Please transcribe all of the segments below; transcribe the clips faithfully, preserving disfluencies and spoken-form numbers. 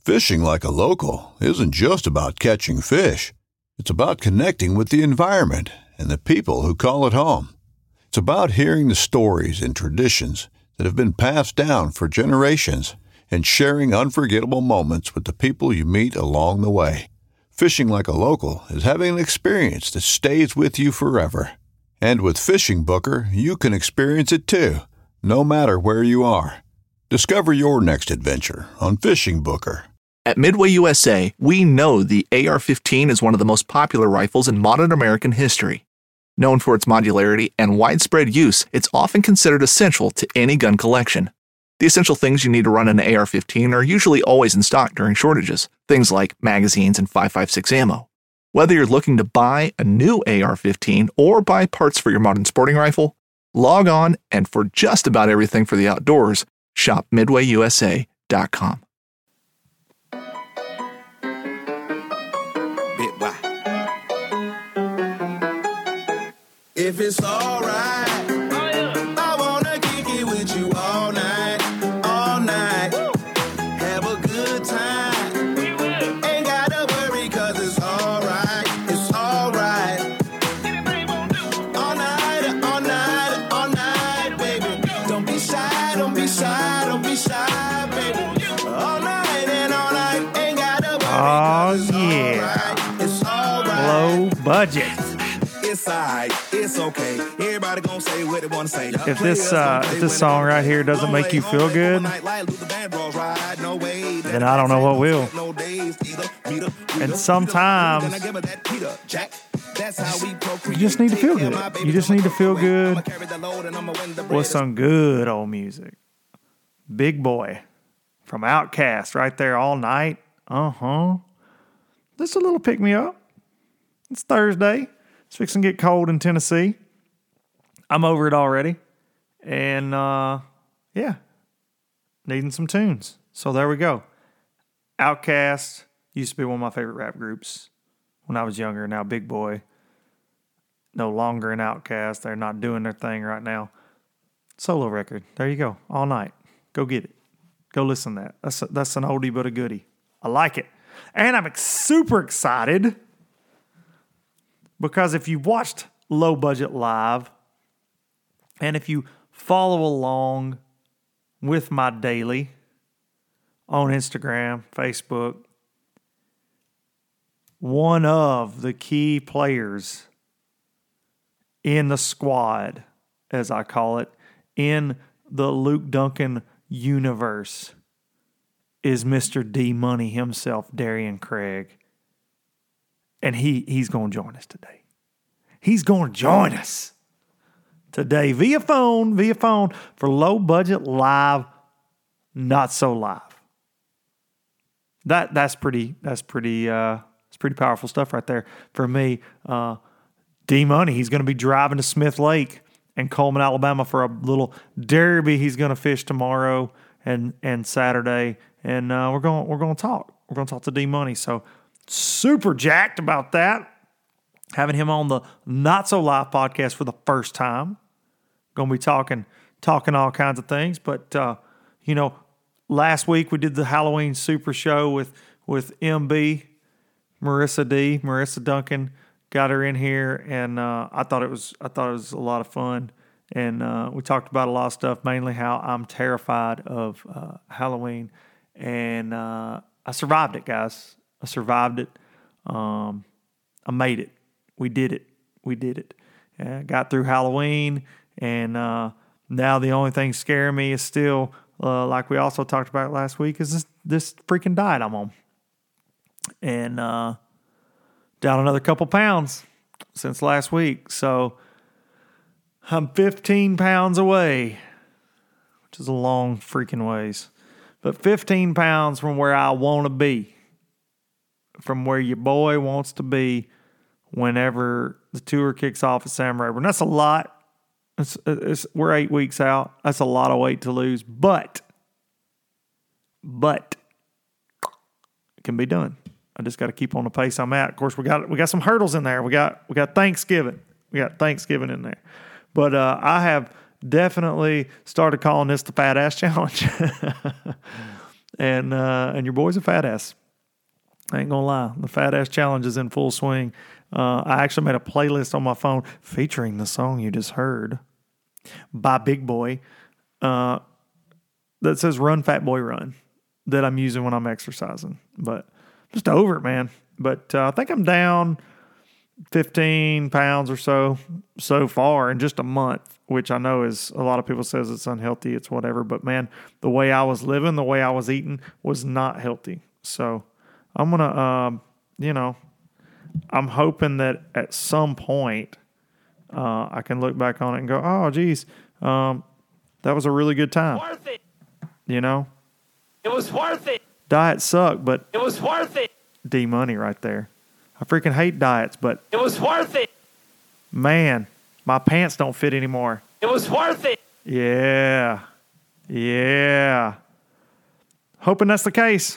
Fishing like a local isn't just about catching fish. It's about connecting with the environment and the people who call it home. It's about hearing the stories and traditions that have been passed down for generations and sharing unforgettable moments with the people you meet along the way. Fishing like a local is having an experience that stays with you forever. And with Fishing Booker, you can experience it too, no matter where you are. Discover your next adventure on Fishing Booker. At Midway U S A, we know the A R fifteen is one of the most popular rifles in modern American history. Known for its modularity and widespread use, it's often considered essential to any gun collection. The essential things you need to run an A R fifteen are usually always in stock during shortages, things like magazines and five five six ammo. Whether you're looking to buy a new A R fifteen or buy parts for your modern sporting rifle, log on and for just about everything for the outdoors, shop midway u s a dot com. If it's all right, oh, yeah. I wanna kick it with you all night, all night. Woo. Have a good time. We will. Ain't gotta worry, cause it's all right, it's all right. Anything won't do. All night, all night, all night, baby. Don't be shy, don't be shy, don't be shy, baby. All night and all night, ain't gotta worry. Oh, it's yeah. All right, it's all right. Low budget. It's alright, it's okay. Everybody gonna say what they wanna say. If this uh, if this song right here doesn't make you feel good, then I don't know what will. And sometimes you just need to feel good. You just need to feel good with some good old music. Big Boy from Outkast right there all night. Uh-huh. Just a little pick me up. It's Thursday. It's fixing to get cold in Tennessee. I'm over it already. And, uh, yeah, needing some tunes. So there we go. Outkast used to be one of my favorite rap groups when I was younger. Now Big Boy, no longer an Outkast. They're not doing their thing right now. Solo record. There you go. All night. Go get it. Go listen to that. That's, a, that's an oldie but a goodie. I like it. And I'm ex- super excited because if you watched Low Budget Live, and if you follow along with my daily on Instagram, Facebook, one of the key players in the squad, as I call it, in the Luke Duncan universe is Mister D Money himself, Darian Craig. And he he's going to join us today. He's going to join us today via phone, via phone for Low Budget Live, Not So Live. That that's pretty that's pretty uh, it's pretty powerful stuff right there for me. Uh, D Money, he's going to be driving to Smith Lake and Coleman, Alabama for a little derby. He's going to fish tomorrow and and Saturday, and uh, we're going we're going to talk. We're going to talk to D Money. So super jacked about that. Having him on the Not So Live podcast for the first time. Going to be talking talking all kinds of things. But, uh, you know, last week we did the Halloween Super Show with, with M B, Marissa D, Marissa Duncan. Got her in here, and uh, I thought it was I thought it was a lot of fun. And uh, we talked about a lot of stuff, mainly how I'm terrified of uh, Halloween. And uh, I survived it, guys. I survived it. Um, I made it. We did it. We did it. Uh, got through Halloween, and uh, now the only thing scaring me is still, uh, like we also talked about last week, is this, this freaking diet I'm on. And uh, down another couple pounds since last week. So I'm fifteen pounds away, which is a long freaking ways. But fifteen pounds from where I want to be, from where your boy wants to be whenever the tour kicks off at Sam Rayburn. That's a lot. It's, it's, we're eight weeks out. That's a lot of weight to lose. But, but, it can be done. I just got to keep on the pace I'm at. Of course, we got we got some hurdles in there. We got we got Thanksgiving. We got Thanksgiving in there. But uh, I have definitely started calling this the Fat Ass Challenge. and uh, and your boy's a fat ass. I ain't gonna lie, the fat ass challenge is in full swing. Uh, I actually made a playlist on my phone featuring the song you just heard by Big Boy uh, that says "Run, Fat Boy, Run," that I'm using when I'm exercising. But just over it, man. But uh, I think I'm down fifteen pounds or so so far in just a month, which I know is a lot of people says it's unhealthy, it's whatever. But man, the way I was living, the way I was eating was not healthy. So I'm gonna, um, you know, I'm hoping that at some point uh, I can look back on it and go, oh, geez, um, that was a really good time. Worth it. You know, It was worth it. diet sucked, but It was worth it. D money right there. I freaking hate diets, but It was worth it. man, my pants don't fit anymore. It was worth it. Yeah. Yeah. Hoping that's the case.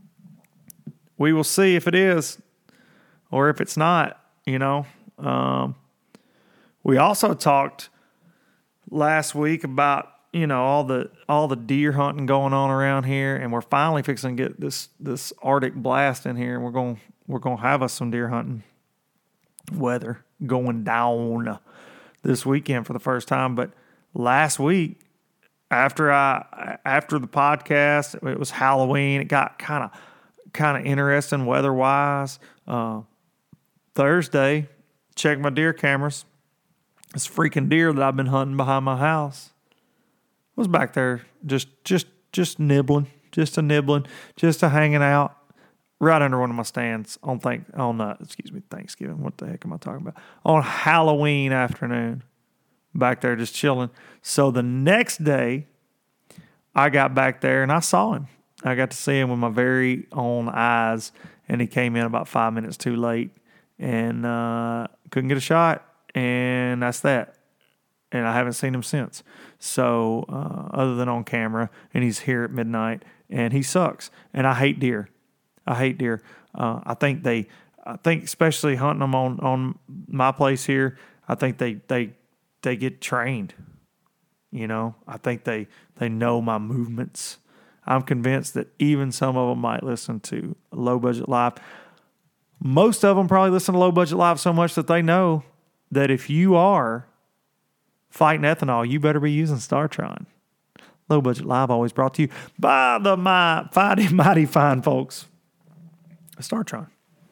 We will see if it is or if it's not, you know. Um, we also talked last week about, you know, all the all the deer hunting going on around here, and we're finally fixing to get this this Arctic blast in here, and we're going we're going to have us some deer hunting weather going down this weekend for the first time. But last week, after I after the podcast, it was Halloween. It got kind of kind of interesting weather wise. Uh, Thursday, checked my deer cameras. This freaking deer that I've been hunting behind my house was back there just just just nibbling, just a nibbling, just a hanging out right under one of my stands on thank on uh, excuse me Thanksgiving. What the heck am I talking about? On Halloween afternoon, back there just chilling. So the next day, I got back there and I saw him. I got to see him with my very own eyes, and he came in about five minutes too late, and uh, couldn't get a shot, and that's that. And I haven't seen him since. So uh, other than on camera, and he's here at midnight, and he sucks. And I hate deer. I hate deer. Uh, I think they, I think especially hunting them on, on my place here, I think they they they get trained. You know, I think they they know my movements. I'm convinced that even some of them might listen to Low Budget Live. Most of them probably listen to Low Budget Live so much that they know that if you are fighting ethanol, you better be using StarTron. Low Budget Live always brought to you by the my mighty, mighty fine folks at StarTron.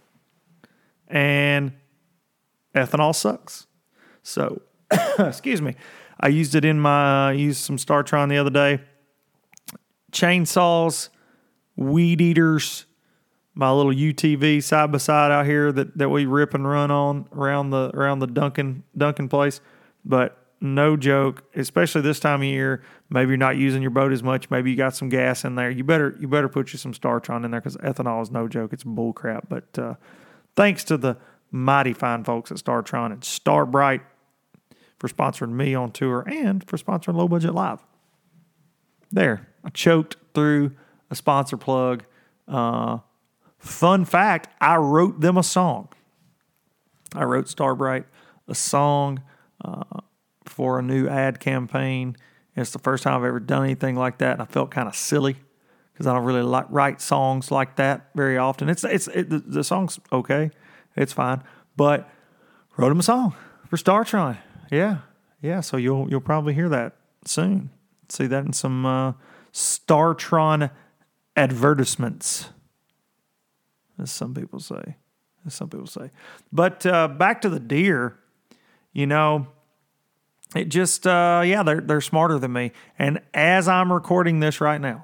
And ethanol sucks. So, excuse me. I used it in my, I used some StarTron the other day. Chainsaws, weed eaters, my little U T V side by side out here that, that we rip and run on around the around the Duncan Duncan place. But no joke, especially this time of year, maybe you're not using your boat as much. Maybe you got some gas in there. You better you better put you some StarTron in there because ethanol is no joke. It's bull crap. But uh, thanks to the mighty fine folks at StarTron and Starbright for sponsoring me on tour and for sponsoring Low Budget Live. There, I choked through a sponsor plug. Uh, fun fact, I wrote them a song. I wrote Starbright a song uh, for a new ad campaign. It's the first time I've ever done anything like that, and I felt kind of silly because I don't really like write songs like that very often. It's it's it, the, the song's okay, it's fine, but wrote them a song for StarTron. Yeah, yeah. So you'll you'll probably hear that soon. See that in some uh, StarTron advertisements, as some people say. As some people say. But uh, back to the deer, you know, it just, uh, yeah, they're, they're smarter than me. And as I'm recording this right now,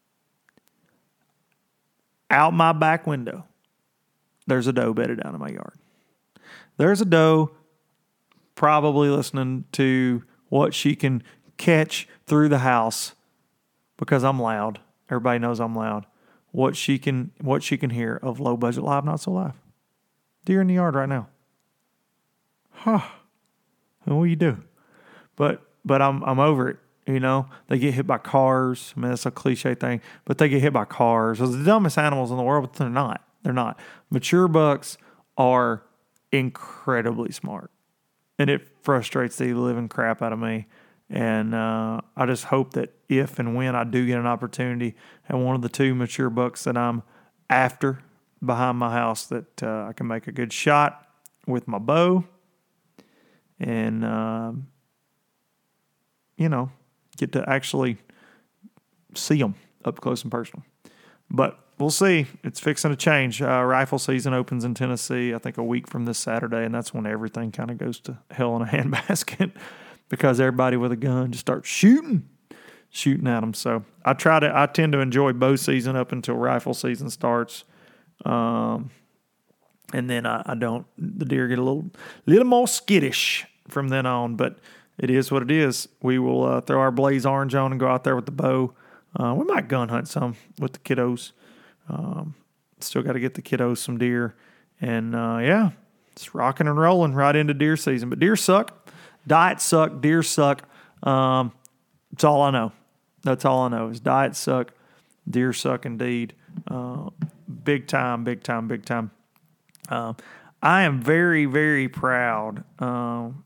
out my back window, there's a doe bedded down in my yard. There's a doe probably listening to what she can catch through the house because I'm loud. Everybody knows I'm loud. What she can what she can hear of Low Budget Live, Not So Live. Deer in the yard right now. Huh. And what do you do? But but I'm I'm over it. You know, they get hit by cars. I mean, that's a cliche thing, but they get hit by cars. Those are the dumbest animals in the world, but they're not. They're not. Mature bucks are incredibly smart. And it frustrates the living crap out of me And uh, I just hope that if and when I do get an opportunity and one of the two mature bucks that I'm after behind my house, that uh, I can make a good shot with my bow and, um, you know, get to actually see them up close and personal. But we'll see. It's fixing to change. Uh, rifle season opens in Tennessee, I think, a week from this Saturday, and that's when everything kind of goes to hell in a handbasket because everybody with a gun just starts shooting, shooting at them. So I try to. I tend to enjoy bow season up until rifle season starts, um, and then I, I don't. The deer get a little, little more skittish from then on. But it is what it is. We will uh, throw our Blaze Orange on and go out there with the bow. Uh, we might gun hunt some with the kiddos. Um, still got to get the kiddos some deer. And, uh, yeah, it's rocking and rolling right into deer season. But deer suck. Diets suck. Deer suck. Um, that's all I know. That's all I know is diets suck. Deer suck indeed. Uh, big time, big time, big time. Uh, I am very, very proud um,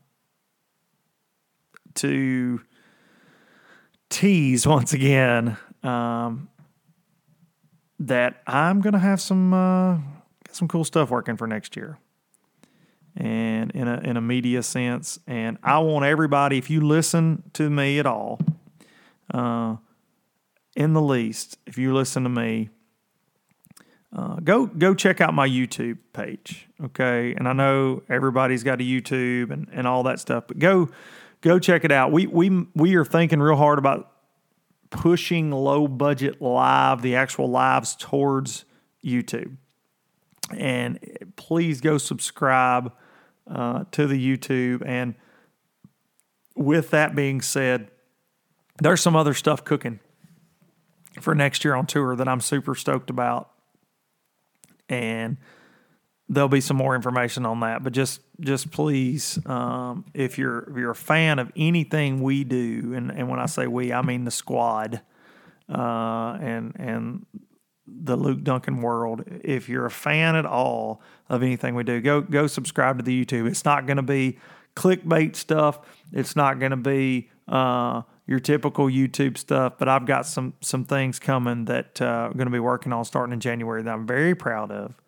to tease once again um, that I'm going to have some uh, got some cool stuff working for next year, and in a in a media sense. And I want everybody, if you listen to me at all, uh, in the least, if you listen to me, uh, go go check out my YouTube page, okay? And I know everybody's got a YouTube and, and all that stuff, but go. Go check it out. We we we are thinking real hard about pushing low budget live, the actual lives towards YouTube. And please go subscribe uh, to the YouTube. And with that being said, there's some other stuff cooking for next year on tour that I'm super stoked about. And there'll be some more information on that, but just just please, um, if you're if you're a fan of anything we do, and, and when I say we, I mean the squad uh, and and the Luke Duncan world. If you're a fan at all of anything we do, go go subscribe to the YouTube. It's not going to be clickbait stuff. It's not going to be uh, your typical YouTube stuff. But I've got some some things coming that uh, I'm going to be working on starting in January that I'm very proud of.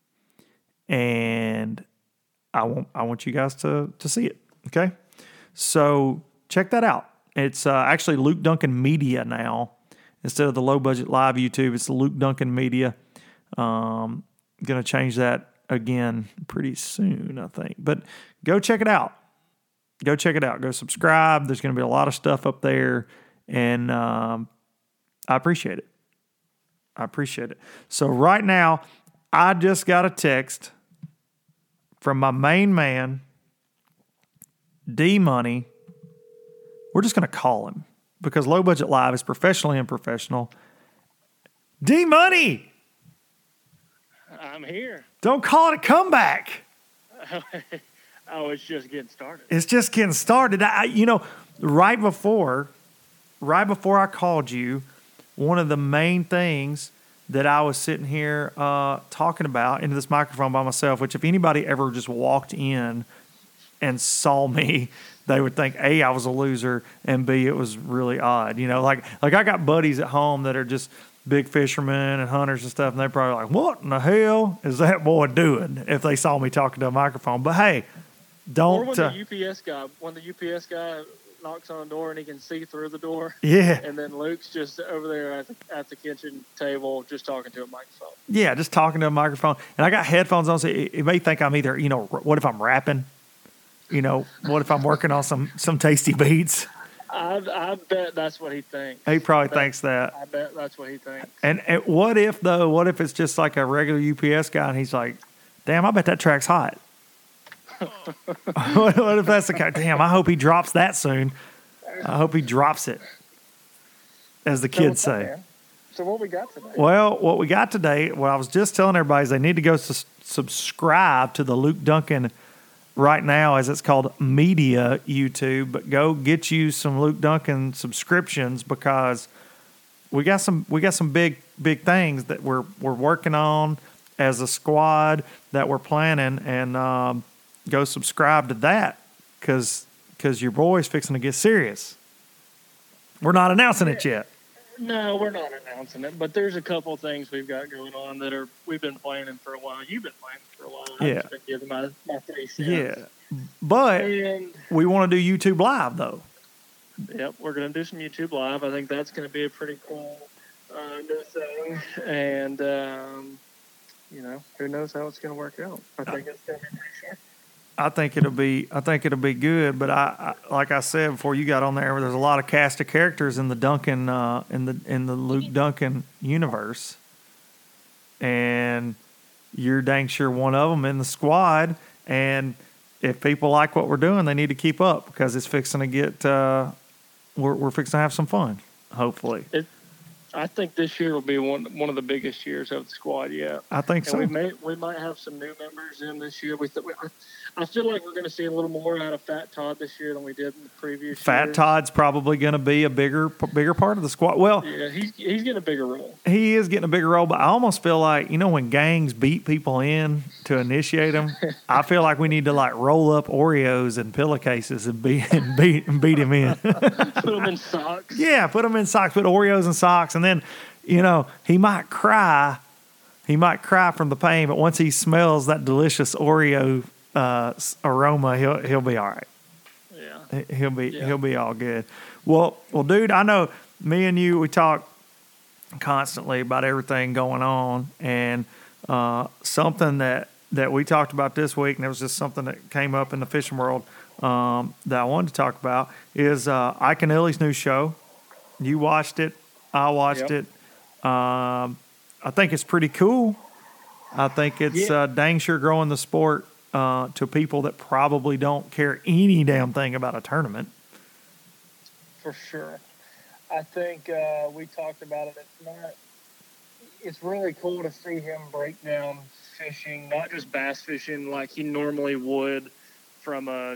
And I want I want you guys to to see it, okay? So check that out. It's uh, actually Luke Duncan Media now. Instead of the Low Budget Live YouTube, it's the Luke Duncan Media. Um, going to change that again pretty soon, I think. But go check it out. Go check it out. Go subscribe. There's going to be a lot of stuff up there, and um, I appreciate it. I appreciate it. So right now, I just got a text from my main man, D Money. We're just going to call him because Low Budget Live is professionally unprofessional. D Money! I'm here. Don't call it a comeback. Oh, it's just getting started. It's just getting started. I, you know, right before, right before I called you, one of the main things that I was sitting here uh, talking about into this microphone by myself, which if anybody ever just walked in and saw me, they would think, A, I was a loser, and B, it was really odd. You know, like like I got buddies at home that are just big fishermen and hunters and stuff, and they're probably like, what in the hell is that boy doing if they saw me talking to a microphone? But hey, don't. Or when uh, the U P S guy, when the U P S guy knocks on the door and he can see through the door. Yeah. And then Luke's just over there at the, at the kitchen table just talking to a microphone. Yeah, just talking to a microphone. And I got headphones on, so it, it may think I'm either, you know, what if I'm rapping? You know, what if I'm working on some, some tasty beats? I, I bet that's what he thinks. He probably I bet, tix that. I bet that's what he thinks. And, and what if, though, what if it's just like a regular U P S guy and he's like, damn, I bet that track's hot. what, what if that's the guy? Damn, I hope he drops that soon. I hope he drops it, as the kids so say. Up, so what we got today? Well, what we got today, what I was just telling everybody is they need to go su- subscribe to the Luke Duncan right now, as it's called, Media YouTube. But go get you some Luke Duncan subscriptions because we got some we got some big big things that we're we're working on as a squad that we're planning, and um, go subscribe to that because because your boy's fixing to get serious. We're not announcing it yet. No, we're not announcing it, but there's a couple things we've got going on that are we've been planning for a while. You've been planning for a while. I've Yeah. just been giving my, my three cents. Yeah. But And we want to do YouTube Live, though. yep, we're going to do some YouTube Live. I think that's going to be a pretty cool uh, new thing. And, um, you know, who knows how it's going to work out. I think it's going to be pretty sure. I think it'll be. I think it'll be good. But I, I, like I said before you got on there, there's a lot of cast of characters in the Duncan, uh, in the in the Luke Duncan universe, and you're dang sure one of them in the squad. And if people like what we're doing, they need to keep up because it's fixing to get. Uh, we're we're fixing to have some fun. Hopefully, It, I think this year will be one one of the biggest years of the squad yet. I think And so. we may we might have some new members in this year. We, th- we I, I feel like we're going to see a little more out of Fat Todd this year than we did in the previous Fat years. Todd's probably going to be a bigger bigger part of the squad. Well, Yeah, he's he's getting a bigger role. he is getting a bigger role, but I almost feel like, you know, when gangs beat people in to initiate them, I feel like we need to like roll up Oreos and pillowcases and beat and beat and beat him in. Put him in socks. Yeah, put him in socks, put Oreos in socks, and then, you know, he might cry. He might cry from the pain, but once he smells that delicious Oreo uh, s- aroma, he'll he'll be all right. Yeah. He- He'll be Yeah. he'll be all good. Well, well, dude, I know me and you we talk constantly about everything going on, and uh, something that that we talked about this week, and it was just something that came up in the fishing world um, that I wanted to talk about is uh, Ike and Ellie's new show. You watched it, I watched Yep. it. Um, I think it's pretty cool. I think it's Yeah. uh, dang sure growing the sport uh, to people that probably don't care any damn thing about a tournament. For sure. I think uh, we talked about it. It's not. It's really cool to see him break down fishing, not just bass fishing like he normally would from a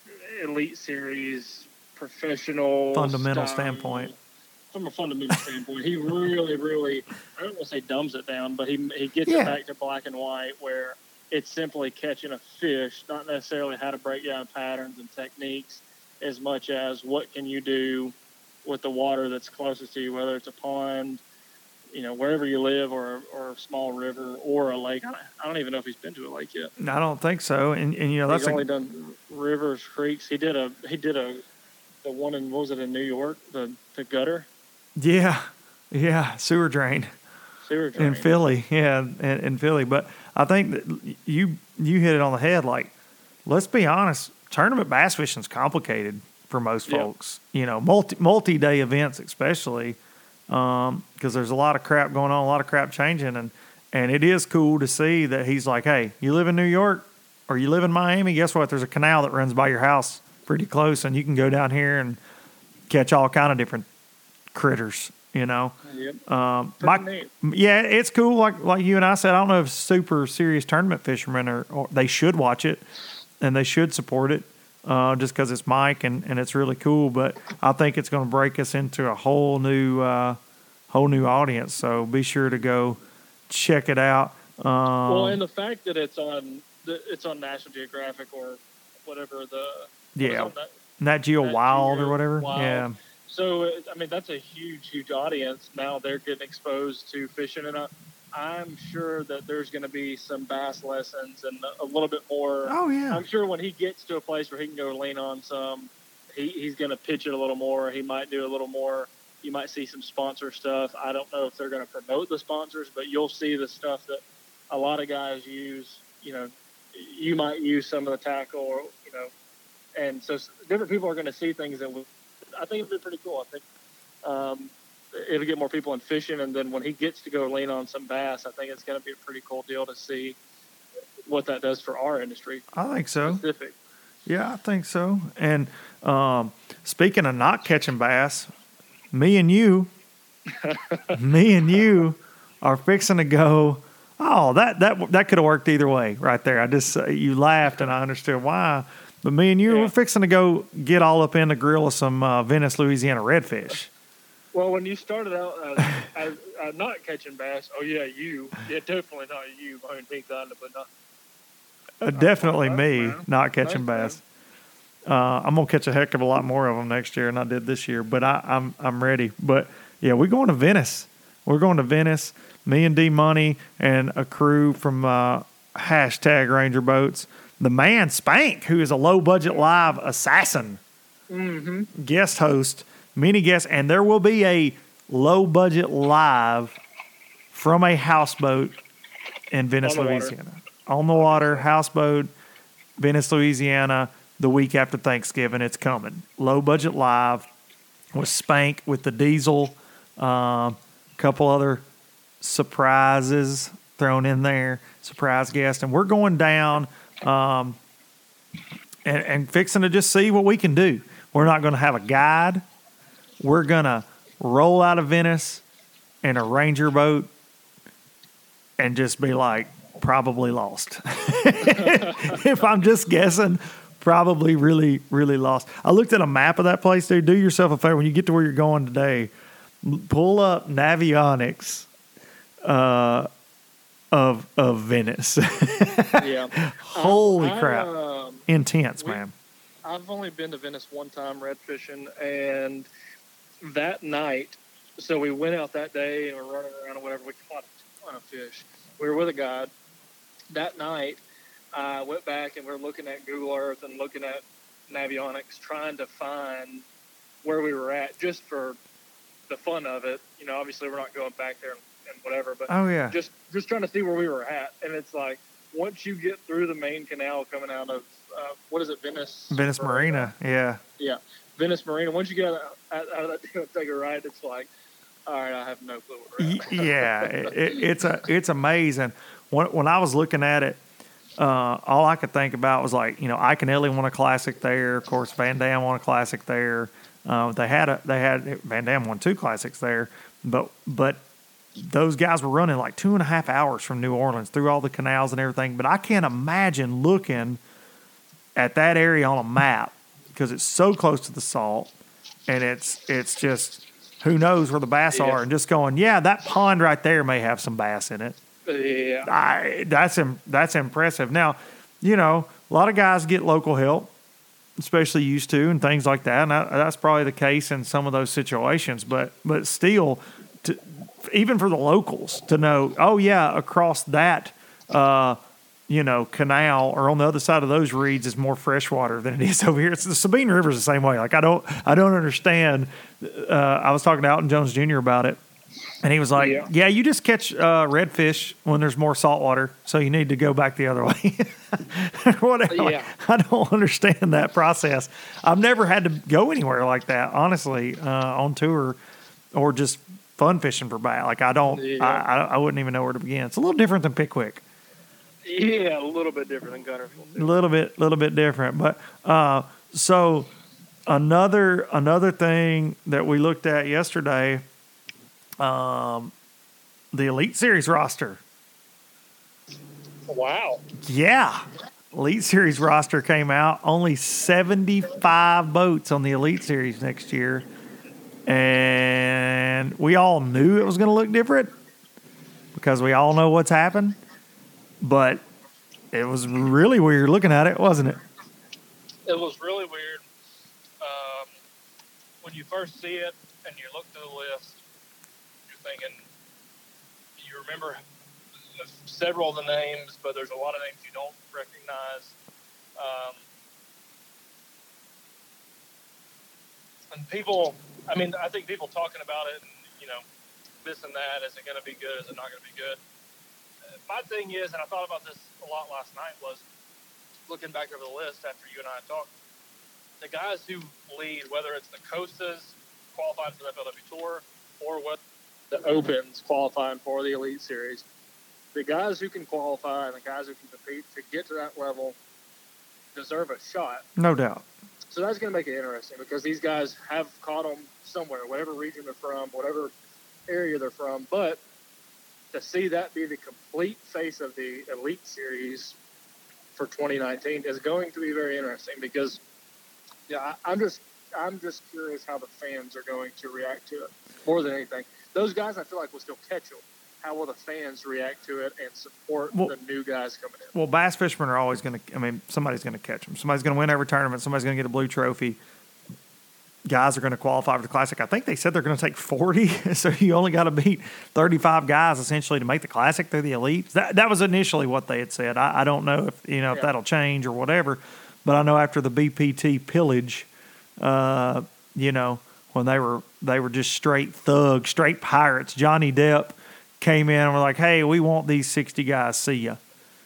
elite series professional Fundamental style. standpoint. From a fundamental standpoint, he really, really, I don't want to say dumbs it down, but he he gets Yeah. it back to black and white where it's simply catching a fish, not necessarily how to break down patterns and techniques as much as what can you do with the water that's closest to you, whether it's a pond, you know, wherever you live, or or a small river or a lake. I, I don't even know if he's been to a lake yet. I don't think so. And, and you know, that's He's a, only done rivers, creeks. He did a he did a the one in what was it in New York, the the gutter yeah, yeah, sewer drain. sewer drain. In Philly, yeah, in, in Philly. But I think that you you hit it on the head. Like, let's be honest, tournament bass fishing is complicated for most Yeah. folks. You know, multi multi day events especially, because there's a lot of crap going on, a lot of crap changing, and and it is cool to see that he's like, hey, you live in New York or you live in Miami, guess what? There's a canal that runs by your house pretty close, and you can go down here and catch all kind of different critters. You know. Yep. Um, Pretty my, neat. yeah, it's cool. Like like you and I said, I don't know if super serious tournament fishermen are, or they should watch it and they should support it uh, just because it's Mike and, and it's really cool. But I think it's going to break us into a whole new uh, whole new audience. So be sure to go check it out. Um, Well, and the fact that it's on the, it's on National Geographic or whatever the what is Yeah. on that- Nat Geo Nat Wild Geo or whatever. Wild. Yeah. So it- I mean that's a huge, huge audience. Now they're getting exposed to fishing, and I, I'm sure that there's going to be some bass lessons and a little bit more. Oh yeah. I'm sure when he gets to a place where he can go lean on some, he, he's going to pitch it a little more. He might do a little more. You might see some sponsor stuff. I don't know if they're going to promote the sponsors, but you'll see the stuff that a lot of guys use. You know, you might use some of the tackle, or you know, and so s- different people are going to see things that we, I think it'll be pretty cool. I think um, it'll get more people in fishing, and then when he gets to go lean on some bass, I think it's going to be a pretty cool deal to see what that does for our industry I think so. specific. Yeah, I think so. And um, speaking of not catching bass, me and you, me and you are fixing to go. Oh, that that that could have worked either way, right there. I just uh, you laughed and I understood why. But me and you, Yeah. we're fixing to go get all up in the grill of some uh, Venice, Louisiana redfish. Well, when you started out as, as uh, not catching bass, oh yeah, you, yeah, definitely not you, Bone Pink Thunder, but not. Uh, definitely that's me fine. not catching That's bass. Uh, I'm gonna catch a heck of a lot more of them next year than I did this year. But I, I'm I'm ready. But yeah, we're going to Venice. We're going to Venice. Me and D Money and a crew from uh, hashtag Ranger Boats. The man Spank, who is a low budget live assassin Mm-hmm. guest host, many guests, and there will be a low budget live from a houseboat in Venice, On the water. Louisiana. On the water, houseboat, Venice, Louisiana. The week after Thanksgiving, it's coming. Low budget live with Spank, with the Diesel, a uh, couple other surprises thrown in there, surprise guest, and we're going down um, and, and fixing to just see what we can do. We're not going to have a guide. We're going to roll out of Venice in a Ranger boat and just be like, probably lost. If I'm just guessing, probably really, really lost. I looked at a map of that place, dude. Do yourself a favor. When you get to where you're going today, pull up Navionics uh, of of Venice. Yeah. Holy I- I, crap. um, Intense, we- man. I've only been to Venice one time red fishing, and that night, so we went out that day and we're running around or whatever. We caught a ton of fish. We were with a guide. That night, I went back and we are looking at Google Earth and looking at Navionics, trying to find where we were at just for the fun of it. You know, obviously we're not going back there and, and whatever, but Oh, yeah. just just trying to see where we were at. And it's like, once you get through the main canal coming out of, uh, what is it, Venice? Venice Marina, yeah. Yeah, Venice Marina. Once you get out of, out of that thing and take a ride, it's like, all right, I have no clue where we're Y- at. yeah, it, it's a it's amazing. When when I was looking at it, uh, all I could think about was like, you know, Ike and Ellie won a classic there. Of course, Van Dam won a classic there. Uh, they had a they had Van Dam won two classics there, but but those guys were running like two and a half hours from New Orleans through all the canals and everything. But I can't imagine looking at that area on a map because it's so close to the salt, and it's it's just who knows where the bass Yeah. are, and just going, yeah, that pond right there may have some bass in it. Yeah, I, that's im- that's impressive. Now, you know, a lot of guys get local help, especially used to, and things like that. And that, that's probably the case in some of those situations. But but still, to, even for the locals to know, oh yeah, across that, uh, you know, canal or on the other side of those reeds is more freshwater than it is over here. It's the Sabine River is the same way. Like I don't I don't understand. Uh, I was talking to Alton Jones Junior about it. And he was like, yeah, Yeah. you just catch uh, redfish when there's more salt water, so you need to go back the other way. Whatever. Like, Yeah. I don't understand that process. I've never had to go anywhere like that, honestly, uh, on tour or just fun fishing for bass. Like, I don't, Yeah. I, I, I wouldn't even know where to begin. It's a little different than Pickwick. yeah, a little bit different than Gunnersville. A too. little bit, little bit different. But uh, so another another thing that we looked at yesterday, um, the Elite Series roster. Wow. Yeah. Elite Series roster came out. Only seventy-five boats on the Elite Series next year. And we all knew it was going to look different because we all know what's happened. But it was really weird looking at it, wasn't it? It was really weird. Um, when you first see it and you look through the list, you're thinking, you remember several of the names, but there's a lot of names you don't recognize. Um, and people, I mean, I think people talking about it, and, you know, this and that, is it going to be good? Is it not going to be good? Uh, my thing is, and I thought about this a lot last night, was looking back over the list after you and I talked, the guys who lead, whether it's the Costas qualifying for the F L W Tour or what the Opens qualifying for the Elite Series, the guys who can qualify and the guys who can compete to get to that level deserve a shot. No doubt. So that's going to make it interesting because these guys have caught them somewhere, whatever region they're from, whatever area they're from. But to see that be the complete face of the Elite Series for twenty nineteen is going to be very interesting because, yeah, I, I'm just I'm just curious how the fans are going to react to it more than anything. Those guys, I feel like, will still catch them. how will the fans react to it and support Well- the new guys coming in? Well, bass fishermen are always going to. I mean, somebody's going to catch them. Somebody's going to win every tournament. Somebody's going to get a blue trophy. Guys are going to qualify for the classic. I think they said they're going to take forty, so you only got to beat thirty-five guys essentially to make the classic through the elites. That that was initially what they had said. I, I don't know if you know if Yeah. that'll change or whatever, but I know after the B P T pillage, uh, you know, when they were they were just straight thugs, straight pirates. Johnny Depp came in and were like, "Hey, we want these sixty guys. See ya."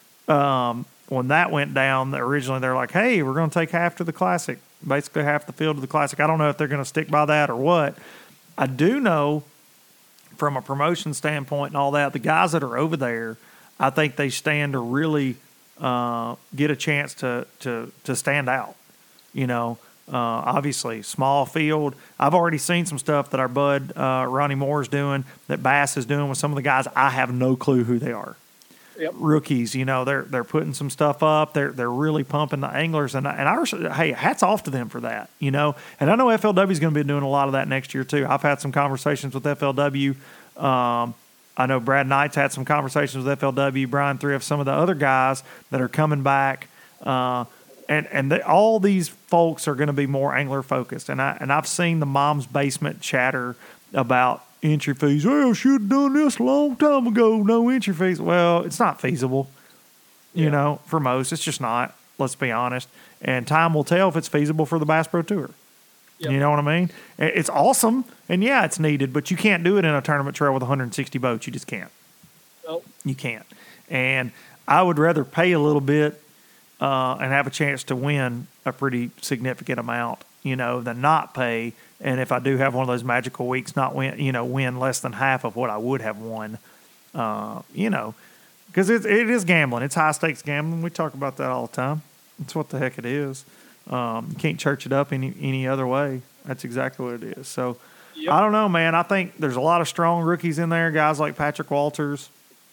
Um, when that went down, originally they're like, "Hey, we're going to take half to the classic." Basically half the field of the classic. I don't know if they're going to stick by that or what. I do know from a promotion standpoint and all that, the guys that are over there, I think they stand to really uh, get a chance to, to, to stand out. You know, uh, obviously, small field. I've already seen some stuff that our bud uh, Ronnie Moore's doing, that Bass is doing with some of the guys. I have no clue who they are. Yep. Rookies, you know, they're they're putting some stuff up. They're they're really pumping the anglers, and and I hey, hats off to them for that, you know. And I know F L W is going to be doing a lot of that next year too. I've had some conversations with F L W. Um, I know Brad Knight's had some conversations with F L W. Brian Thrift, some of the other guys that are coming back, uh, and and they, all these folks are going to be more angler focused. And I and I've seen the mom's basement chatter about entry fees. Well, should have done this a long time ago. No entry fees. Well, it's not feasible, you Yeah. know, for most. It's just not. Let's be honest. And time will tell if it's feasible for the Bass Pro Tour. Yep. You know what I mean? I- It's awesome, and yeah, it's needed, but you can't do it in a tournament trail with one hundred sixty boats. You just can't. Nope. You can't. And I would rather pay a little bit uh, and have a chance to win a pretty significant amount, you know, than not pay. And if I do have one of those magical weeks, not win, you know, win less than half of what I would have won, uh, you know, because it, it is gambling. It's high stakes gambling. We talk about that all the time. It's what the heck it is. Um, you can't church it up any any other way. That's exactly what it is. So Yep. I don't know, man. I think there's a lot of strong rookies in there. Guys like Patrick Walters.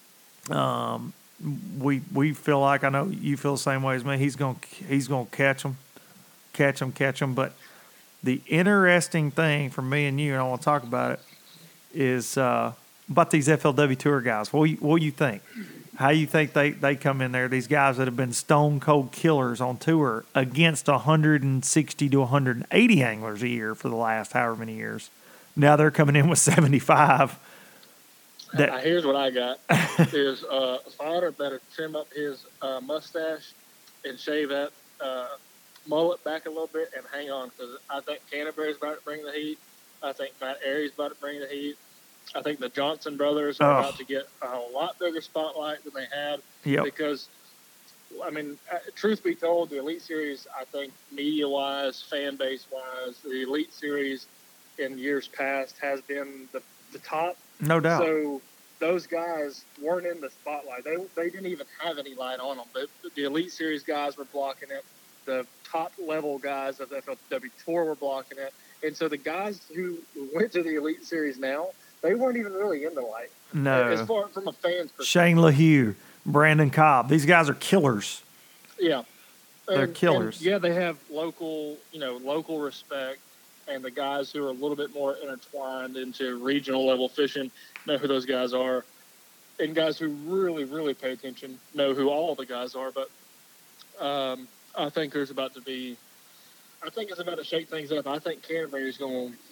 Um, we we feel like, I know you feel the same way as me. He's gonna he's gonna catch them, catch them, catch them. But the interesting thing for me and you, and I want to talk about it, is uh, about these F L W Tour guys. What do you, what do you think? How you think they, they come in there? These guys that have been stone cold killers on tour against one hundred sixty to one hundred eighty anglers a year for the last however many years. Now they're coming in with seventy-five. That Uh, here's what I got: is uh, Fodder better trim up his uh, mustache and shave that uh, mullet back a little bit and hang on, because I think Canterbury's about to bring the heat. I think Matt Aries about to bring the heat. I think the Johnson brothers are Oh. about to get a lot bigger spotlight than they had. Yep. Because, I mean, uh, truth be told, the Elite Series, I think media-wise, fan base-wise, the Elite Series in years past has been the, the top. no doubt. So those guys weren't in the spotlight. They they didn't even have any light on them. The, the Elite Series guys were blocking it. The top level guys of the F L W Tour were blocking it. And so the guys who went to the Elite Series now, they weren't even really in the light. no. As far from a fan's perspective. Shane LaHue, Brandon Cobb. These guys are killers. Yeah. They're And- killers. and, yeah, they have local, you know, local respect, and the guys who are a little bit more intertwined into regional level fishing know who those guys are, and guys who really, really pay attention know who all the guys are. But um, I think there's about to be, I think it's about to shake things up. I think Canterbury's going to.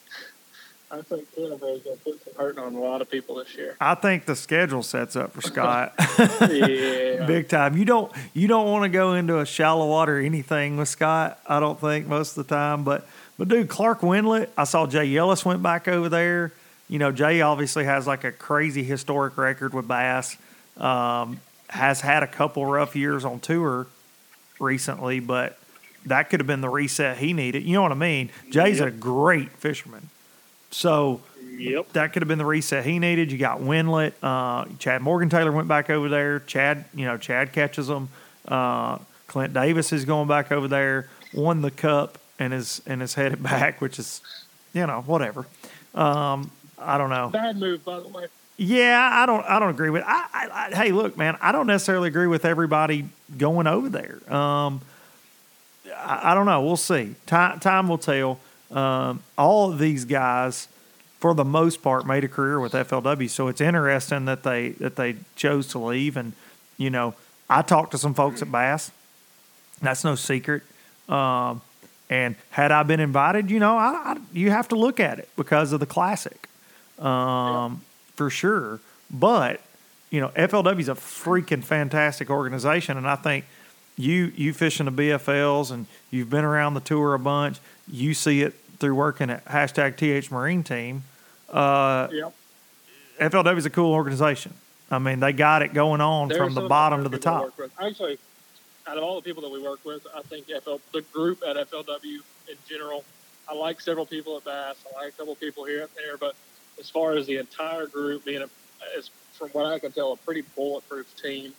I think Canterbury's going to put some hurting on a lot of people this year. I think the schedule sets up for Scott. Yeah. Big time. You don't you don't want to go into a shallow water anything with Scott, I don't think, most of the time. But but dude, Clark Wendlet, I saw Jay Ellis went back over there. You know, Jay obviously has like a crazy historic record with bass. Um, has had a couple rough years on tour recently, but that could have been the reset he needed. You know what I mean? Jay's a great fisherman. So Yep. that could have been the reset he needed. You got Wendlet. Uh, Chad Morgan Taylor went back over there. Chad, you know, Chad catches them. Uh, Clint Davis is going back over there. Won the cup and is and is headed back, which is, you know, whatever. Um, I don't know. Bad move, by the way. Yeah, I don't. I don't agree with. I, I, I, hey, look, man. I don't necessarily agree with everybody going over there. Um, I, I don't know. We'll see. Time, time will tell. Um, all of these guys for the most part, made a career with F L W. So it's interesting that they that they chose to leave. And you know, I talked to some folks at Bass. That's no secret. Um, and had I been invited, you know, I, I, you have to look at it because of the Classic, um, yeah. for sure. But you know, F L W is a freaking fantastic organization, and I think you you fishing the B F Ls and you've been around the tour a bunch. You see it through working at hashtag T H Marine Team. Uh, yep. F L W is a cool organization. I mean, they got it going on There from the bottom to the top. Actually, out of all the people that we work with, I think F L, the group at F L W in general, I like several people at Bass. I like a couple people here and there, but as far as the entire group being, a, as from what I can tell, a pretty bulletproof team,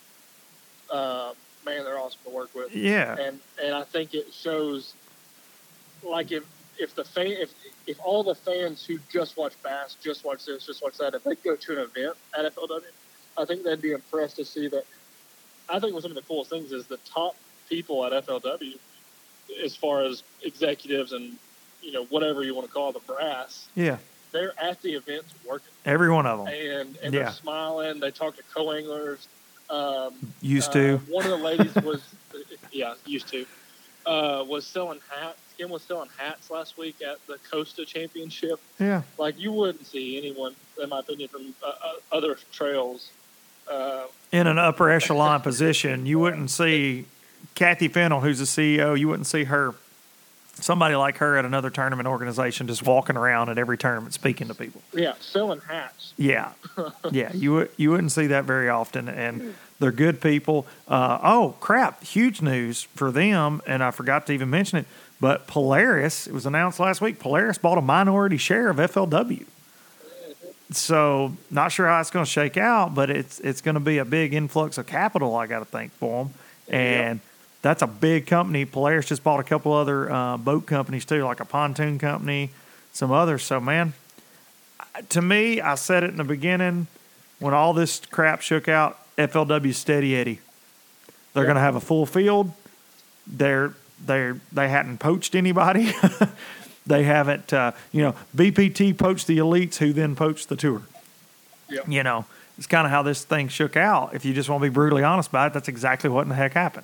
uh, man, they're awesome to work with. Yeah. And and I think it shows, like if if the fan if if all the fans who just watch Bass, just watch this, just watch that, if they go to an event at F L W, I think they'd be impressed to see that. I think one of the coolest things is the top people at F L W, as far as executives and, you know, whatever you want to call the brass. Yeah. They're at the events working. Every one of them. And, and yeah. they're smiling. They talk to co-anglers. Um, used uh, to. One of the ladies was, yeah, used to, uh, was selling hats. Kim was selling hats last week at the Costa Championship. Yeah. Like, you wouldn't see anyone, in my opinion, from uh, uh, other trails. Uh, in an upper echelon position, you wouldn't see Kathy Fennell, who's the C E O, you wouldn't see her, somebody like her at another tournament organization just walking around at every tournament speaking to people. Yeah, selling hats. Yeah. Yeah, you, would, you wouldn't see that very often, and they're good people. Uh, oh, crap, huge news for them, and I forgot to even mention it, but Polaris, it was announced last week, Polaris bought a minority share of F L W. So, not sure how it's going to shake out, but it's it's going to be a big influx of capital, I got to think, for them. And yep. That's a big company. Polaris just bought a couple other uh, boat companies, too, like a pontoon company, some others. So, man, to me, I said it in the beginning, when all this crap shook out, F L W steady Eddie. They're yep. going to have a full field. They're, they're, they hadn't poached anybody. They haven't, uh, you know, B P T poached the elites who then poached the tour. Yep. You know, it's kind of how this thing shook out. If you just want to be brutally honest about it, that's exactly what in the heck happened.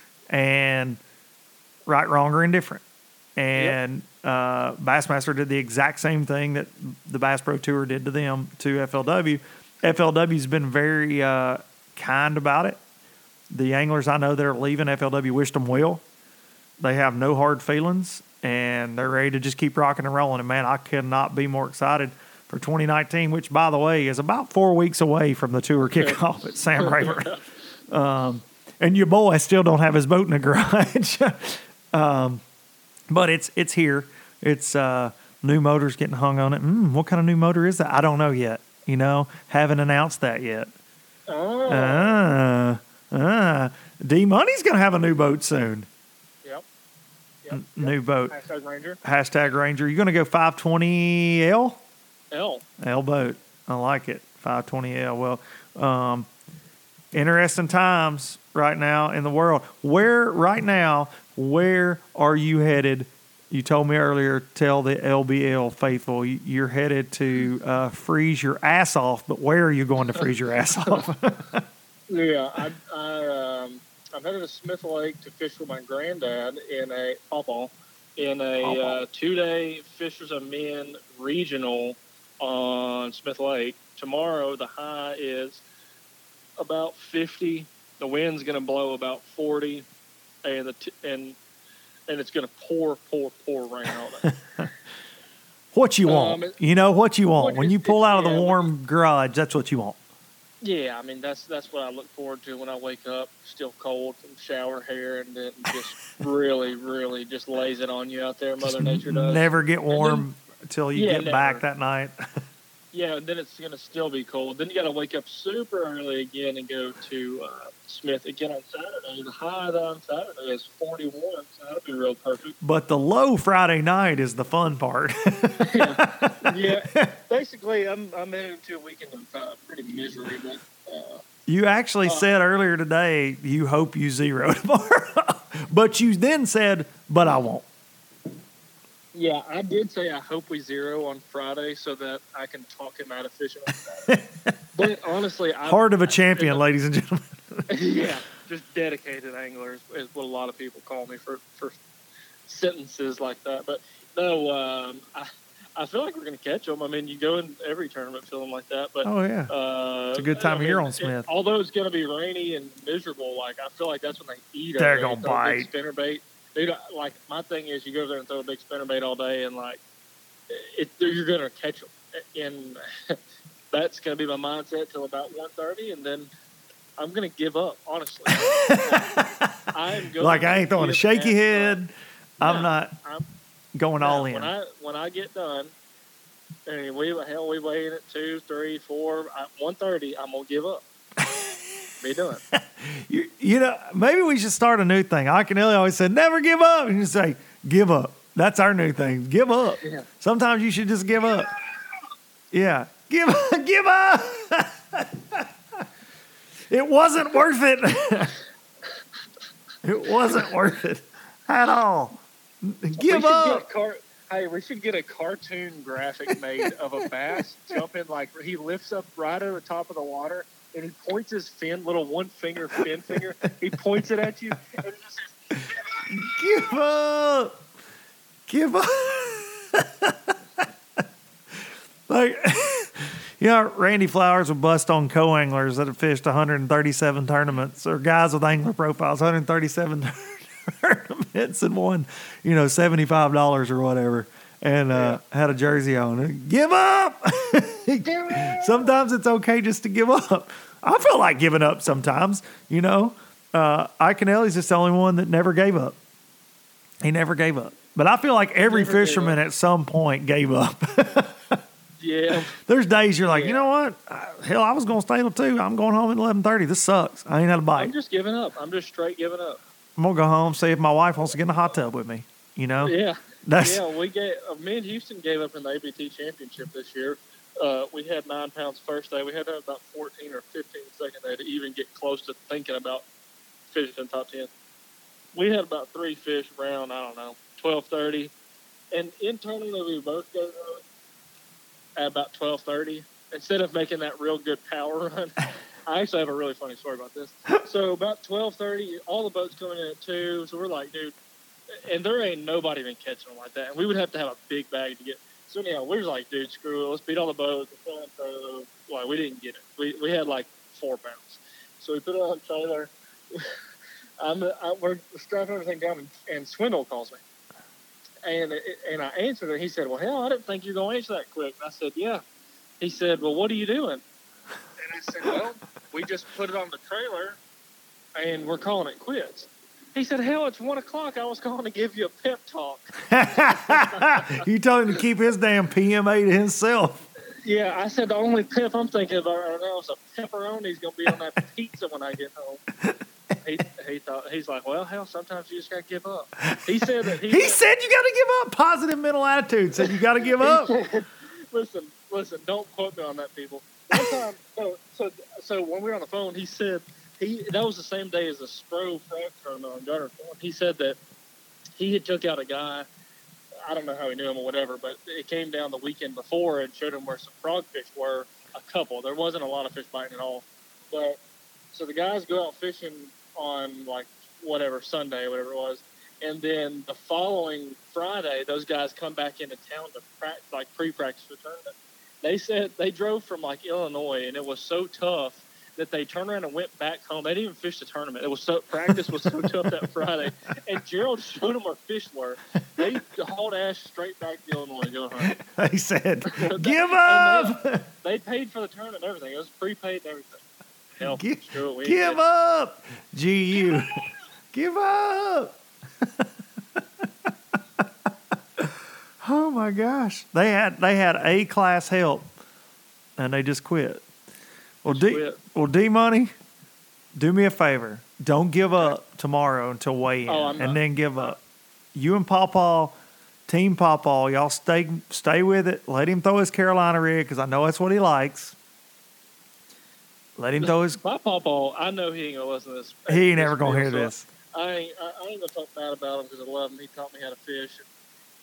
And right, wrong, or indifferent. And yep. uh, Bassmaster did the exact same thing that the Bass Pro Tour did to them, to F L W. F L W's been very uh, kind about it. The anglers I know that are leaving F L W wished them well. They have no hard feelings. And they're ready to just keep rocking and rolling. And, man, I could not be more excited for twenty nineteen, which, by the way, is about four weeks away from the tour kickoff at Sam Rayburn. Um, and your boy still don't have his boat in the garage. um, but it's it's here. It's uh, new motors getting hung on it. Mm, what kind of new motor is that? I don't know yet. You know, haven't announced that yet. Oh. Uh, uh, D-Money's going to have a new boat soon. Yep, N- yep. New boat. Hashtag Ranger. Hashtag Ranger. You're going to go five twenty L? L. L boat. I like it. five twenty L. Well, um, interesting times right now in the world. Where, right now, where are you headed? You told me earlier, tell the L B L faithful, you're headed to uh, freeze your ass off, but where are you going to freeze your ass off? Yeah, I, I, um, I'm headed to Smith Lake to fish with my granddad in a pawpaw in a uh, two-day Fishers of Men regional on Smith Lake. Tomorrow, the high is about fifty. The wind's going to blow about forty, and the t- and and it's going to pour, pour, pour rain all day. What you want? Um, you know what you want. what When is- you pull out of the yeah, warm garage, that's what you want. Yeah, I mean that's that's what I look forward to when I wake up, still cold from shower hair, and then just really, really just lays it on you out there. Mother Nature does. Never get warm until you yeah, get never. back that night. Yeah, and then it's going to still be cold. Then you got to wake up super early again and go to uh, Smith again on Saturday. The high on Saturday is forty-one, so that'll be real perfect. But the low Friday night is the fun part. Yeah, basically, I'm I'm headed to a weekend of uh, pretty misery. But, uh, You actually uh, said earlier today you hope you zero tomorrow. But you then said, but I won't. Yeah, I did say I hope we zero on Friday so that I can talk him out of fishing on Saturday. But honestly, I Heart of a champion, ladies and gentlemen. yeah, just dedicated anglers is what a lot of people call me for, for sentences like that. But no, um, I I feel like we're going to catch them. I mean, you go in every tournament feeling like that. But Oh, yeah. uh, It's a good time I of year mean, on Smith. It, although it's going to be rainy and miserable, like I feel like that's when they eat. They're everything. gonna Throw a big bite. spinnerbait. Dude, like my thing is, you go there and throw a big spinnerbait all day, and like it, you're going to catch them. And that's going to be my mindset till about one thirty, and then I'm going to give up. Honestly, I'm going Like, I ain't throwing a give shaky that head. up. I'm not I'm, going yeah, all in. When I when I get done, and we hell we weigh in at two, three, four, one thirty. I'm gonna give up. Be done. You, you know, maybe we should start a new thing. Iaconelli always said, never give up. And you say, give up. That's our new thing. Give up. Yeah. Sometimes you should just give up. Yeah. Give give up. It wasn't worth it. It wasn't worth it at all. we Give should up. Get car- hey, we should get a cartoon graphic made of a bass jumping like he lifts up right over the top of the water and he points his fin, little one finger fin finger. He points it at you and it just says, Give up. Give up. Like, you know, Randy Flowers would bust on co-anglers that have fished one hundred thirty-seven tournaments, or guys with angler profiles, one hundred thirty-seven tournaments and won, you know, seventy-five dollars or whatever, and uh, had a jersey on. Give up. Sometimes it's okay just to give up. I feel like giving up sometimes, you know. Uh, Iaconelli's just the only one that never gave up. He never gave up. But I feel like every Never gave fisherman up. at some point gave up. yeah. There's days you're like, Yeah. you know what? I, hell, I was going to stay till two. I'm going home at eleven thirty. This sucks. I ain't had a bite. I'm just giving up. I'm just straight giving up. I'm going to go home, see if my wife wants to get in the hot tub with me. You know? Yeah. That's Yeah, we gave, uh, me and Houston gave up in the A B T championship this year. Uh, we had nine pounds first day. We had to have about fourteen or fifteen second day to even get close to thinking about fishing in the top ten. We had about three fish around, I don't know, twelve thirty. And internally, we both gave up at about twelve thirty. Instead of making that real good power run, I actually have a really funny story about this. So about twelve thirty, all the boats coming in at two. So we're like, dude, and there ain't nobody been catching them like that. And we would have to have a big bag to get. So anyhow, we was like, dude, screw it. Let's beat all the boats. So, like, we didn't get it. We we had like four pounds. So we put it on the trailer. I'm, I, we're strapping everything down, and, and Swindle calls me. And and I answered it. He said, well, hell, I didn't think you were going to answer that quick. And I said, yeah. He said, well, what are you doing? And I said, well, we just put it on the trailer, and we're calling it quits. He said, hell, it's one o'clock. I was calling to give you a pep talk. you told him to keep his damn P M A to himself. Yeah, I said the only pep I'm thinking about right now is a pepperoni's going to be on that pizza when I get home. He, he thought he's like, well, hell, sometimes you just got to give up. He said that he, He said you got to give up. Positive mental attitude said you got to give up. listen, listen, don't quote me on that, people. One time, so, so, so when we were on the phone, he said he that was the same day as the Spro Frog tournament on Gunner Farm. He said that he had took out a guy. I don't know how he knew him or whatever, but it came down the weekend before and showed him where some frogfish were. A couple. There wasn't a lot of fish biting at all, but so the guys go out fishing on like whatever Sunday, whatever it was, and then the following Friday, those guys come back into town to practice, like pre-practice for the tournament. They said they drove from like Illinois, and it was so tough that they turned around and went back home. They didn't even fish the tournament. It was so practice was so tough that Friday, and Gerald showed them where fish were. They hauled ass straight back to Illinois to go hunt. He said, And give up. They, they paid for the tournament and everything. It was prepaid and everything. Hell, Give, screw it. We give did. up. G U. Give up. Oh my gosh. They had they had A class help and they just quit. Well Just D quit. well D Money, do me a favor. Don't give up tomorrow until weigh in Oh, I'm and not. then give up. You and Pawpaw, Team Pawpaw, y'all stay stay with it. Let him throw his Carolina rig because I know that's what he likes. Let him throw his. My pawpaw, I know he ain't gonna listen to this. He ain't ever this gonna hear deal, so this. I ain't, I, I ain't gonna talk bad about him because I love him. He taught me how to fish.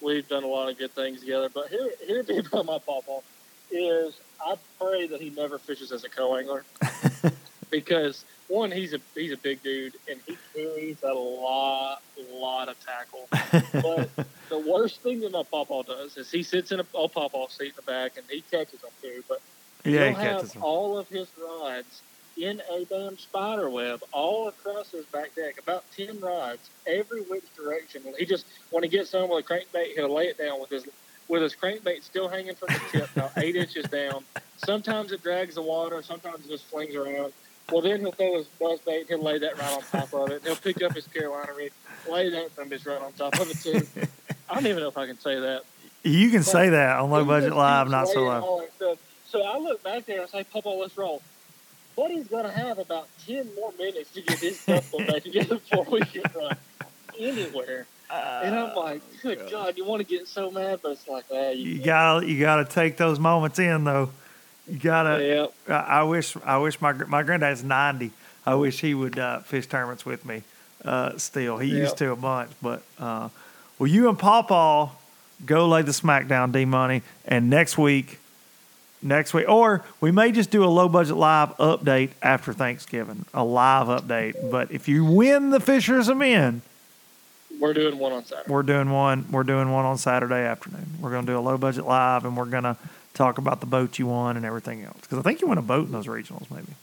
we've done a lot of good things together. But here, here be about my pawpaw is I pray that he never fishes as a co-angler because one, he's a he's a big dude and he carries a lot, lot of tackle. But the worst thing that my pawpaw does is he sits in a, a pawpaw seat in the back and he catches them too. But Yeah, he'll he catches have them. all of his rods in a damn spider web all across his back deck, about ten rods, every which direction. When he just when he gets on with a crankbait, he'll lay it down with his with his crankbait still hanging from the tip, about eight inches down. Sometimes it drags the water, sometimes it just flings around. Well, then he'll throw his buzz bait and he'll lay that right on top of it. He'll pick up his Carolina rig, lay that from his right on top of it too. I don't even know if I can say that. You can say that on Low He Budget just Live, keeps not so laying low. all that stuff. So I look back there and say, Papa, let's roll. Buddy's going to have about ten more minutes to get his stuff put back together before we can run anywhere. And I'm like, good God, you want to get so mad, but it's like, ah, you, You gotta, you gotta take those moments in though. You gotta. yeah. I, I wish, I wish my gr- my granddad's ninety. I wish he would uh, fish tournaments with me. Uh, still, he used Yeah. to a bunch. But uh, well, you and Pawpaw go lay the smackdown, D Money, and next week, next week, or we may just do a Low Budget Live update after Thanksgiving, a live update. But if you win the Fishers of Men, We're doing one on Saturday. we're doing one. We're doing one on Saturday afternoon. We're going to do a Low Budget Live, and we're going to talk about the boat you won and everything else. Because I think you won a boat in those regionals, maybe.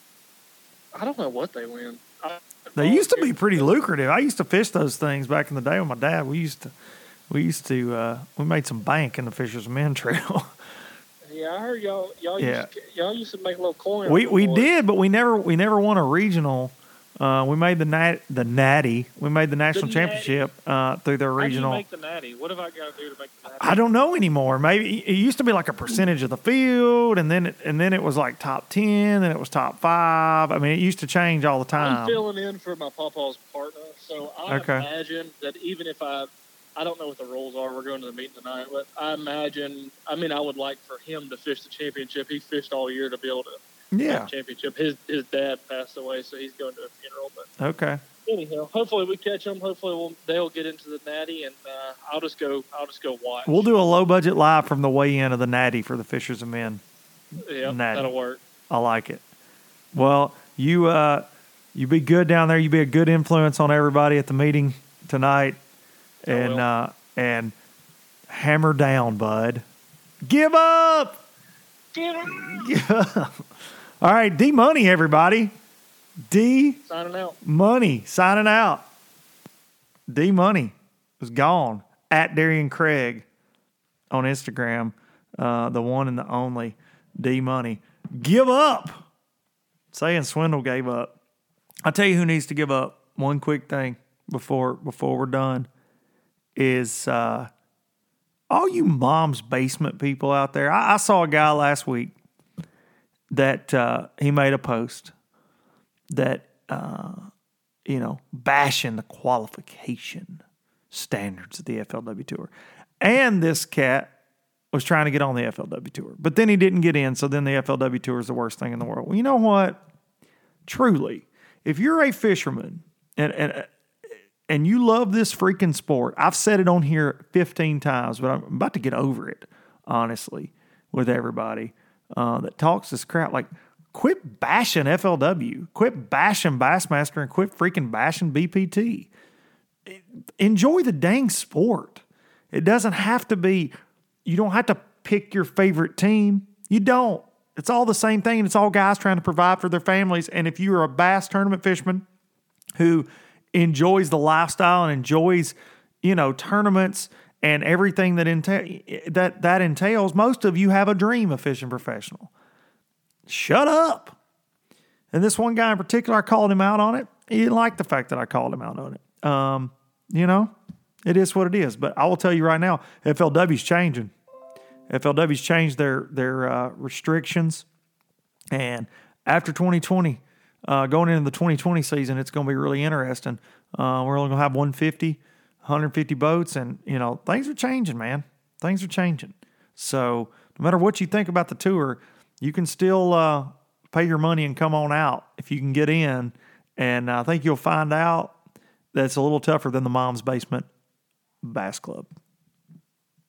I don't know what they win. I, They used to be pretty lucrative. I used to fish those things back in the day with my dad. We used to, we used to, uh, we made some bank in the Fishers of Men Trail. Yeah, I heard y'all. Y'all, Yeah. used, to, y'all used to make a little coin. we off we the board. did, but we never we never won a regional. Uh, we made the nat the natty. We made the national Natty. championship uh, through their How do you regional. make the natty? What have I got to do to make the natty? I don't know anymore. Maybe it used to be like a percentage of the field, and then it, and then it was like top ten, then it was top five. I mean, it used to change all the I'm time. filling in for my pawpaw's partner, so I Okay. imagine that even if I, I don't know what the rules are. We're going to the meeting tonight, but I imagine. I mean, I would like for him to fish the championship. He fished all year to be able to win Yeah. the championship. His his dad passed away, so he's going to a funeral. But Okay. anyhow, hopefully we catch them. Hopefully we'll, they'll get into the natty, and uh, I'll just go. I'll just go watch. We'll do a Low Budget Live from the weigh in of the natty for the Fishers of Men. yeah, natty. that'll work. I like it. Well, you uh, you be good down there. You be a good influence on everybody at the meeting tonight, and will. uh, and hammer down, bud. Give up. Give up. All right, D Money, everybody. D Signing out. Money signing out. D Money was gone at Darian Craig on Instagram, uh, the one and the only D Money. Give up. Saying Swindle gave up. I'll tell you who needs to give up. One quick thing before before we're done is uh, all you mom's basement people out there. I, I saw a guy last week that uh, he made a post that, uh, you know, bashing the qualification standards of the F L W Tour. And this cat was trying to get on the F L W Tour. But then he didn't get in, so then the F L W Tour is the worst thing in the world. Well, you know what? Truly, if you're a fisherman and and and you love this freaking sport, I've said it on here fifteen times, but I'm about to get over it, honestly, with everybody uh, that talks this crap. Like, quit bashing F L W. Quit bashing Bassmaster and quit freaking bashing B P T. Enjoy the dang sport. It doesn't have to be, you don't have to pick your favorite team. You don't. It's all the same thing, and it's all guys trying to provide for their families. And if you're a bass tournament fisherman who enjoys the lifestyle and enjoys, you know, tournaments and everything that enta- that that entails, most of you have a dream of fishing professional. Shut up. And this one guy in particular, I called him out on it. He didn't like the fact that I called him out on it. Um, you know, it is what it is. But I will tell you right now, F L W's changing. F L W's changed their their uh, restrictions, and after twenty twenty, uh, going into the twenty twenty season, it's going to be really interesting. Uh, we're only going to have one fifty, one hundred fifty boats, and you know things are changing, man. Things are changing. So no matter what you think about the tour, you can still uh, pay your money and come on out if you can get in. And I think you'll find out that it's a little tougher than the Mom's Basement Bass Club.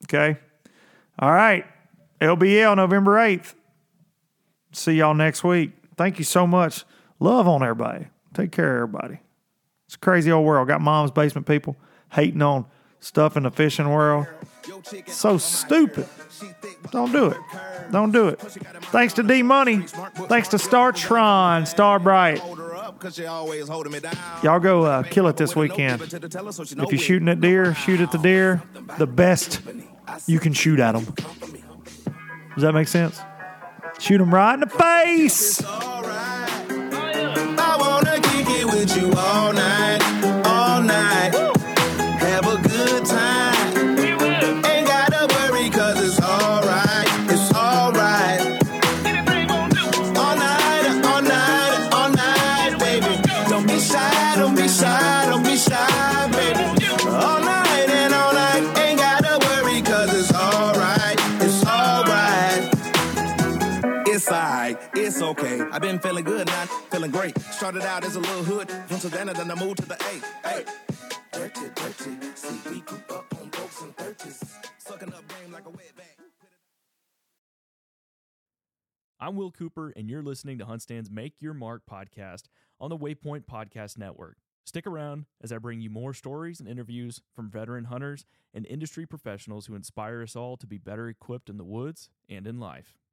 Okay? All right. L B L November eighth. See y'all next week. Thank you so much. Love on everybody. Take care of everybody. It's a crazy old world. Got mom's basement people hating on stuff in the fishing world. So stupid. Don't do it. Don't do it. Thanks to D Money. Thanks to StarTron, Starbright. Y'all go uh, kill it this weekend. If you're shooting at deer, shoot at the deer the best you can shoot at them. Does that make sense? Shoot them right in the face. I wanna kick it with you all night, all night. Have a good time. Ain't gotta worry, cause it's alright, it's alright. All night, all night, all night, baby. Don't be shy, don't be shy, don't be shy, baby. All night and all night, ain't gotta worry, cause it's alright, it's alright. It's alright, it's okay. I've been feeling good, not feeling great. Started out as a little hood, from Savannah, then I moved to the A. Hey, dirty, dirty. See, we grew up on folks and thirties, sucking up game like a wet bag. I'm Will Cooper, and you're listening to HuntStand's Make Your Mark podcast on the Waypoint Podcast Network. Stick around as I bring you more stories and interviews from veteran hunters and industry professionals who inspire us all to be better equipped in the woods and in life.